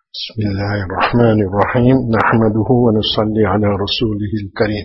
بسم الله الرحمن الرحيم نحمده ونصلي على رسوله الكريم.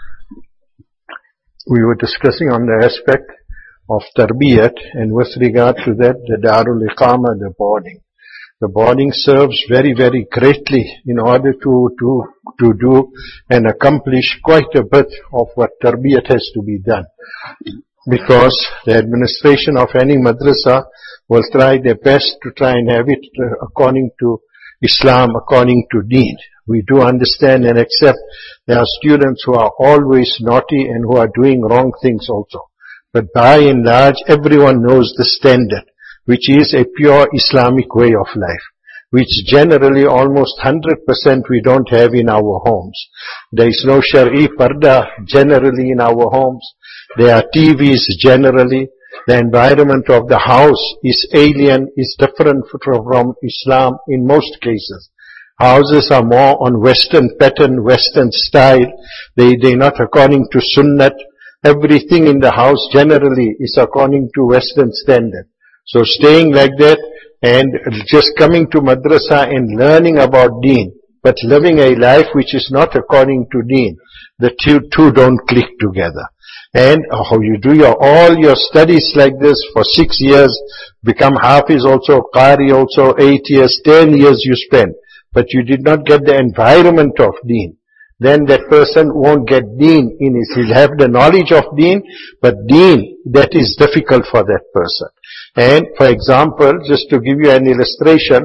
We were discussing on the aspect of tarbiyat, and with regard to that, the Darul Iqama, the boarding. The boarding serves very, very greatly in order to do and accomplish quite a bit of what tarbiyat has to be done. Because the administration of any madrasa will try their best to try and have it according to Islam, according to Deen. We do understand and accept there are students who are always naughty and who are doing wrong things also. But by and large, everyone knows the standard, which is a pure Islamic way of life, which generally almost 100% we don't have in our homes. There is no Shari Parda generally in our homes. There are TVs generally. The environment of the house is alien, is different from Islam in most cases. Houses are more on Western pattern, Western style. They're not according to Sunnat. Everything in the house generally is according to Western standard. So staying like that and just coming to madrasa and learning about Deen, but living a life which is not according to Deen, the two don't click together. And how you do all your studies like this for 6 years, become Hafiz also, Qari also, 8 years, 10 years you spend, but you did not get the environment of Deen. Then that person won't get Deen in his, he'll have the knowledge of Deen, but Deen, that is difficult for that person. And for example, just to give you an illustration,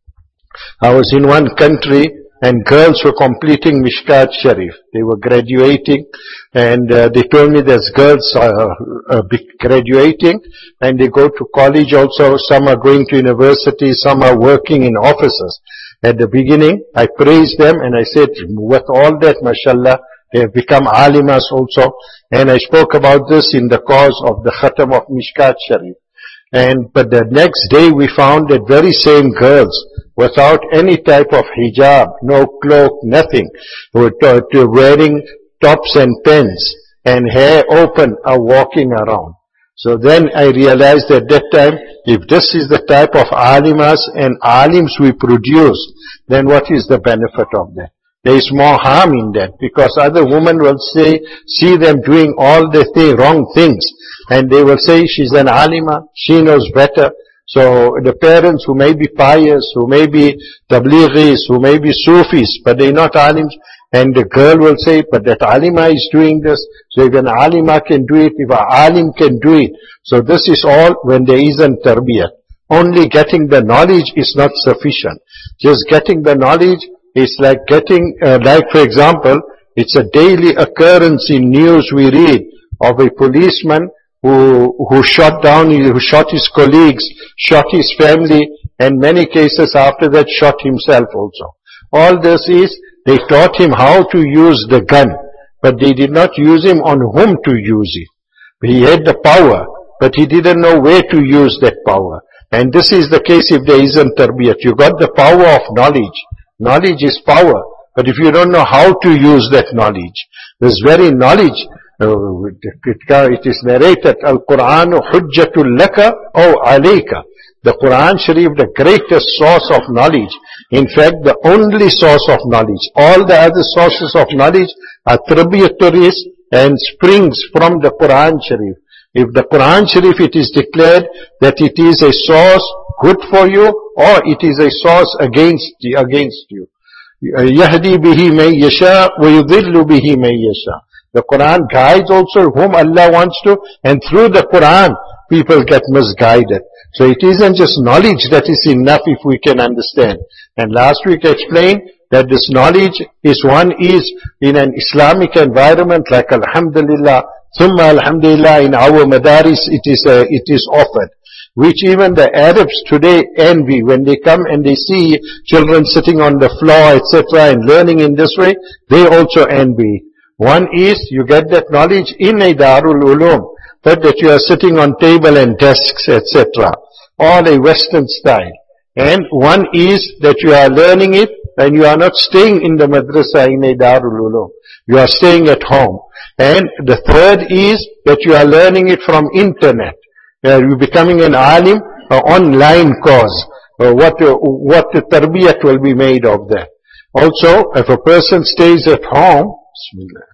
I was in one country and girls were completing Mishkat Sharif. They were graduating, and they told me there's girls graduating and they go to college also. Some are going to university, some are working in offices. At the beginning, I praised them and I said, with all that, mashallah, they have become alimas also. And I spoke about this in the cause of the Khatam of Mishkat Sharif. But the next day we found that very same girls, without any type of hijab, no cloak, nothing, were wearing tops and pants and hair open, are walking around. So then I realized at that time, if this is the type of alimas and alims we produce, then what is the benefit of that? There is more harm in that, because other women will see them doing all the wrong things, and they will say she's an alima, she knows better. So the parents who may be pious, who may be tablighis, who may be Sufis, but they're not alims, and the girl will say, but that alima is doing this, so if an alima can do it, if an alim can do it. So this is all when there isn't tarbiyat. Only getting the knowledge is not sufficient. Just getting the knowledge is like getting, like for example, it's a daily occurrence in news we read of a policeman who shot his colleagues, shot his family, and many cases after that shot himself also. All this is, they taught him how to use the gun, but they did not use him on whom to use it. He had the power, but he didn't know where to use that power. And this is the case if there isn't tarbiyat. You got the power of knowledge. Knowledge is power. But if you don't know how to use that knowledge, this very knowledge, it is narrated, Al-Qur'anu hujjatul laka aw alayka. The Quran Sharif, the greatest source of knowledge. In fact, the only source of knowledge. All the other sources of knowledge are tributaries and springs from the Quran Sharif. If the Quran Sharif, it is declared that it is a source good for you, or it is a source against you. Yahdi bihi man yasha wa yudhillu bihi man yasha. The Quran guides also whom Allah wants to, and through the Quran, people get misguided. So it isn't just knowledge that is enough if we can understand. And last week I explained that this knowledge is in an Islamic environment like Alhamdulillah, Thumma Alhamdulillah, in our madaris it is offered, which even the Arabs today envy when they come and they see children sitting on the floor, etc., and learning in this way, they also envy. One is, you get that knowledge in a Darul Ulum, but that you are sitting on table and desks, etc., all a Western style. And one is that you are learning it and you are not staying in the madrasa in a Darul Ulum. You are staying at home. And the third is that you are learning it from internet. You're becoming an alim, an online course. what the tarbiyat will be made of that. Also, if a person stays at home, Bismillah.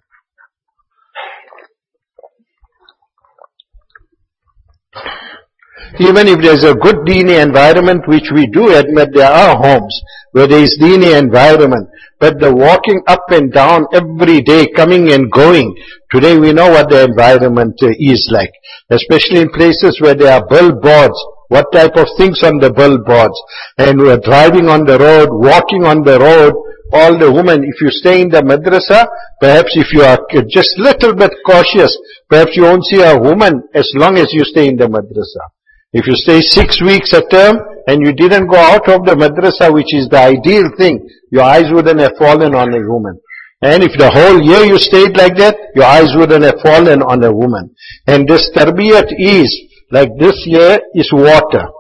Even if there's a good Deeni environment, which we do admit there are homes where there is Deeni environment, but the walking up and down every day, coming and going, today we know what the environment is like, especially in places where there are billboards, what type of things on the billboards, and we're driving on the road, walking on the road, all the women, if you stay in the madrasa, perhaps if you are just little bit cautious, perhaps you won't see a woman as long as you stay in the madrasa. If you stay 6 weeks a term and you didn't go out of the madrasa, which is the ideal thing, your eyes wouldn't have fallen on a woman. And if the whole year you stayed like that, your eyes wouldn't have fallen on a woman. And this tarbiyat is, like this year, is water.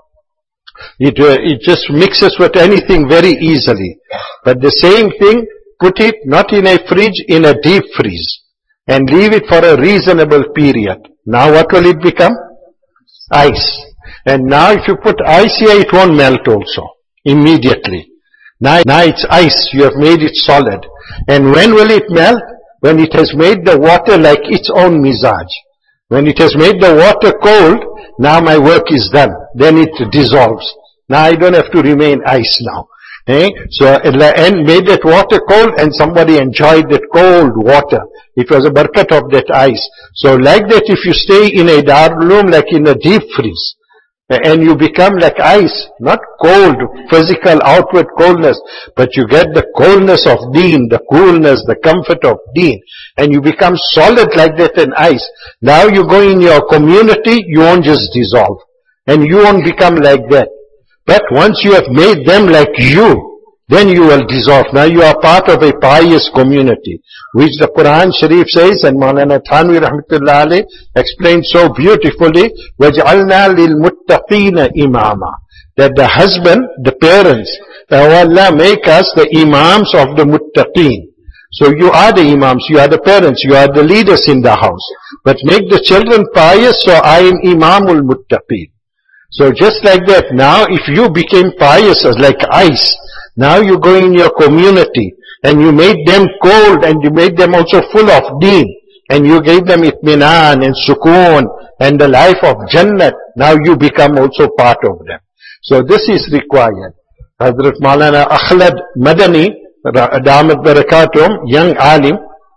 It just mixes with anything very easily. But the same thing, put it not in a fridge, in a deep freeze. And leave it for a reasonable period. Now what will it become? Ice. And now if you put ice here, it won't melt also, immediately. Now it's ice, you have made it solid. And when will it melt? When it has made the water like its own mizaj. When it has made the water cold, now my work is done. Then it dissolves. Now I don't have to remain ice now. So, and made that water cold and somebody enjoyed that cold water. It was a barakat of that ice. So like that, if you stay in a Darul Uloom, like in a deep freeze, and you become like ice, not cold, physical, outward coldness, but you get the coldness of Deen, the coolness, the comfort of Deen, and you become solid like that in ice. Now you go in your community, you won't just dissolve, and you won't become like that. But once you have made them like you, then you will dissolve. Now you are part of a pious community, which the Quran Sharif says, and Maulana Thanwi Rahmatullah Alayh explained so beautifully, وَجْعَلْنَا لِلْمُتَّقِينَ إِمَامًا, that the husband, the parents, Allah make us the imams of the muttaqeen. So you are the imams, you are the parents, you are the leaders in the house. But make the children pious, so I am Imamul Muttaqeen. So just like that, now if you became pious as like ice, now you go in your community and you made them cold and you made them also full of Deen and you gave them itminan and sukoon and the life of Jannat. Now you become also part of them. So this is required. Hazrat Maulana Akhlad Madani, Damat Barakatum, young alim,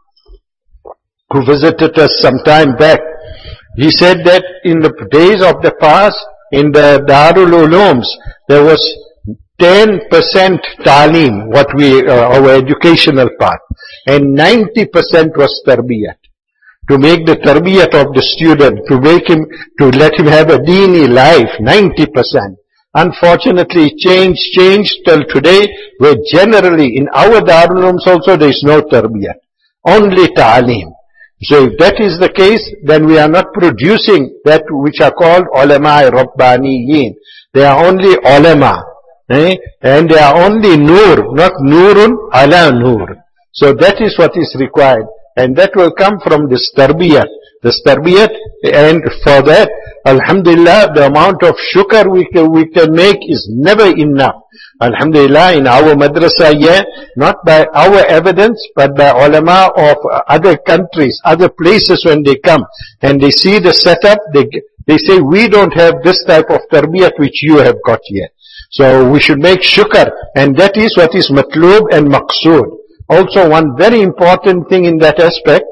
who visited us some time back, he said that in the days of the past, in the Darul Ulooms, there was 10% ta'aleem, our educational part, and 90% was tarbiyat. To make the tarbiyat of the student, to let him have a deeni life, 90%. Unfortunately, changed till today, where generally in our Darul Ulooms also there is no tarbiyat, only ta'aleem. So if that is the case, then we are not producing that which are called ulama rabbaniyin. They are only ulama. And they are only nur, not nurun ala nur. So that is what is required. And that will come from this tarbiyat. This tarbiyat, and for that, alhamdulillah, the amount of shukr we can make is never enough. Alhamdulillah, in our madrasa here, not by our evidence, but by ulama of other countries, other places when they come, and they see the setup, they say, we don't have this type of tarbiyat which you have got here. So we should make shukr, and that is what is matloob and maqsood. Also one very important thing in that aspect,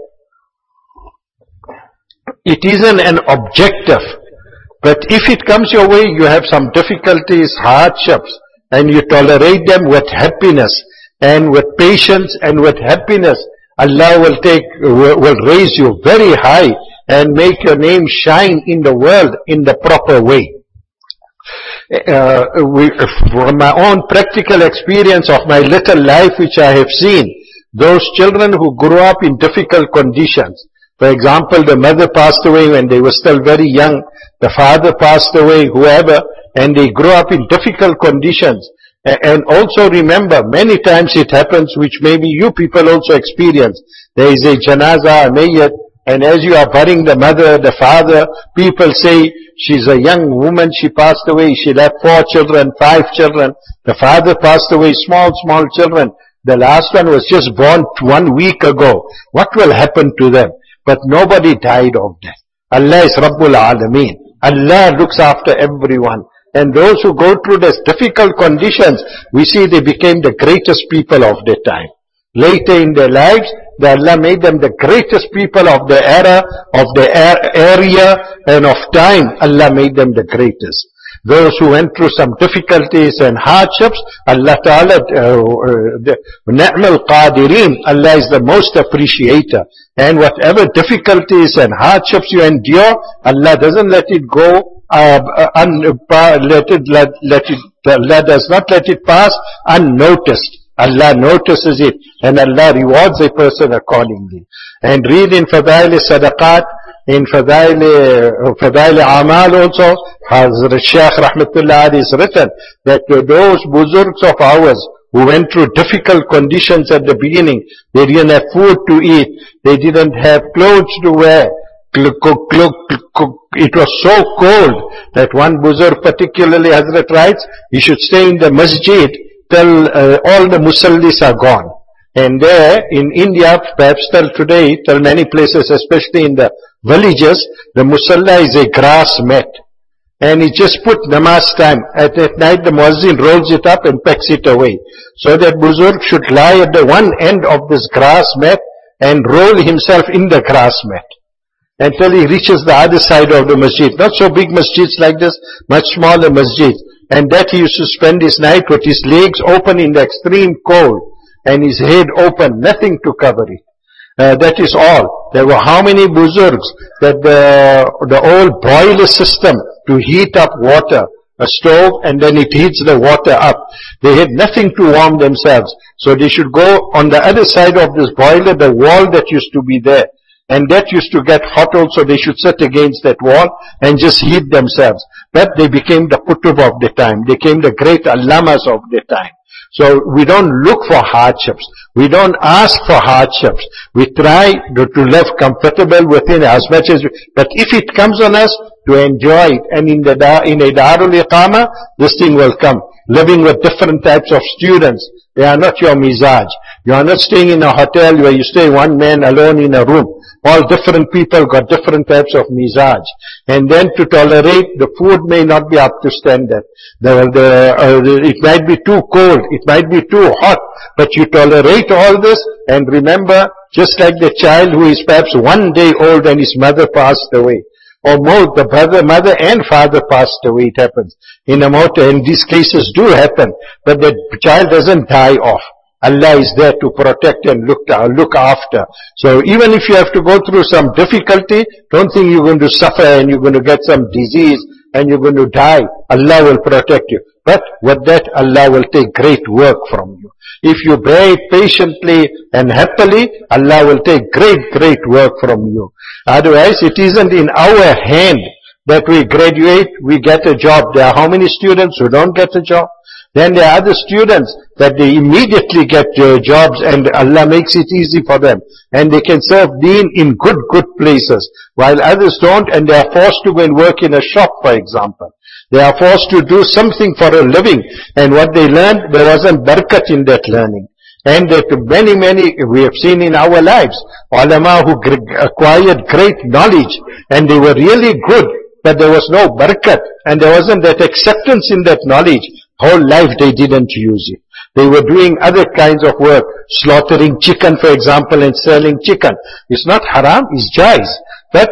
it isn't an objective, but if it comes your way, you have some difficulties, hardships, and you tolerate them with happiness, and with patience, and with happiness, Allah will raise you very high, and make your name shine in the world in the proper way. From my own practical experience of my little life which I have seen, those children who grew up in difficult conditions, for example, the mother passed away when they were still very young, the father passed away, whoever, and they grew up in difficult conditions. And also remember, many times it happens, which maybe you people also experience, there is a janaza, a mayyat, And as you are burying the mother, the father, people say, she's a young woman, she passed away, she had 4 children, 5 children. The father passed away, small children. The last one was just born 1 week ago. What will happen to them? But nobody died of that. Allah is Rabbul Alameen. Allah looks after everyone. And those who go through these difficult conditions, we see they became the greatest people of their time. Later in their lives, Allah made them the greatest people of the era, of the area and of time. Allah made them the greatest. Those who went through some difficulties and hardships, Allah Ta'ala, Ni'mal Qadireen, Allah is the most appreciator. And whatever difficulties and hardships you endure, Allah doesn't let it go, Allah does not let it pass unnoticed. Allah notices it, and Allah rewards a person accordingly. And read in Fadail Sadaqat, in Fadail Amal also, Hazrat Shaykh Rahmatullah Ali has written that those buzurgs of ours who went through difficult conditions at the beginning, they didn't have food to eat, they didn't have clothes to wear, it was so cold that one buzurg, particularly Hazrat writes, he should stay in the masjid till all the musallis are gone. And there in India, perhaps till today, till many places, especially in the villages, the musalla is a grass mat. And he just put namaz time. At night the muazzin rolls it up and packs it away. So that buzurg should lie at the one end of this grass mat and roll himself in the grass mat until he reaches the other side of the masjid. Not so big masjids like this, much smaller masjids. And that he used to spend his night with his legs open in the extreme cold and his head open, nothing to cover it. That is all. There were how many buzurgs that the old boiler system to heat up water, a stove, and then it heats the water up. They had nothing to warm themselves. So they should go on the other side of this boiler, the wall that used to be there. And that used to get hot also, they should sit against that wall and just heat themselves. But they became the kutub of the time. They became the great allamas of the time. So we don't look for hardships. We don't ask for hardships. We try to live comfortable within as much as but if it comes on us, to enjoy it. And in a Darul Iqamah, this thing will come. Living with different types of students. They are not your mizaj. You are not staying in a hotel where you stay one man alone in a room. All different people got different types of mizaj. And then to tolerate, the food may not be up to standard. It might be too cold, it might be too hot, but you tolerate all this and remember, just like the child who is perhaps 1 day old and his mother passed away. Or both the mother and father passed away, it happens. In a motor, and these cases do happen, but the child doesn't die off. Allah is there to protect and look after. So even if you have to go through some difficulty, don't think you're going to suffer and you're going to get some disease and you're going to die. Allah will protect you. But with that, Allah will take great work from you. If you bear it patiently and happily, Allah will take great work from you. Otherwise, it isn't in our hand that we graduate, we get a job. There are how many students who don't get a job? Then there are other students that they immediately get jobs and Allah makes it easy for them. And they can serve deen in good places. While others don't and they are forced to go and work in a shop, for example. They are forced to do something for a living. And what they learned, there wasn't barakat in that learning. And that many, we have seen in our lives, ulama who acquired great knowledge and they were really good, but there was no barakat and there wasn't that acceptance in that knowledge. Whole life they didn't use it. They were doing other kinds of work, slaughtering chicken, for example, and selling chicken. It's not haram, it's jaiz. But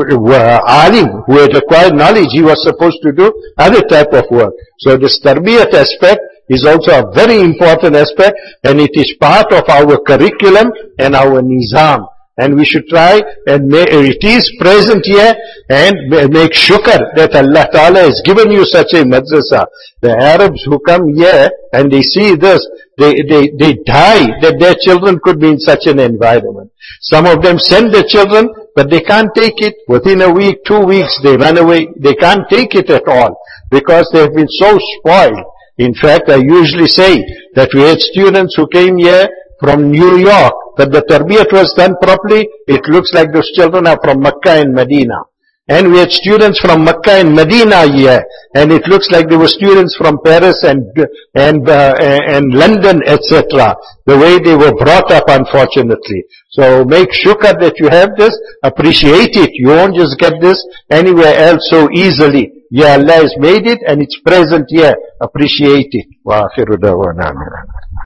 alim who had acquired knowledge, he was supposed to do other type of work. So this tarbiyat aspect is also a very important aspect, and it is part of our curriculum and our nizam. And we should try and it is present here and make shukr that Allah Ta'ala has given you such a madrasa. The Arabs who come here and they see this, they die that their children could be in such an environment. Some of them send their children, but they can't take it. Within a week, 2 weeks, they run away. They can't take it at all because they have been so spoiled. In fact, I usually say that we had students who came here from New York that the tarbiyat was done properly, it looks like those children are from Makkah and Medina. And we had students from Makkah and Medina here, and it looks like there were students from Paris and London, etc. The way they were brought up, unfortunately. So make shukr that you have this, appreciate it. You won't just get this anywhere else so easily. Yeah, Allah has made it and it's present here. Appreciate it. Wa akhiru da'wana.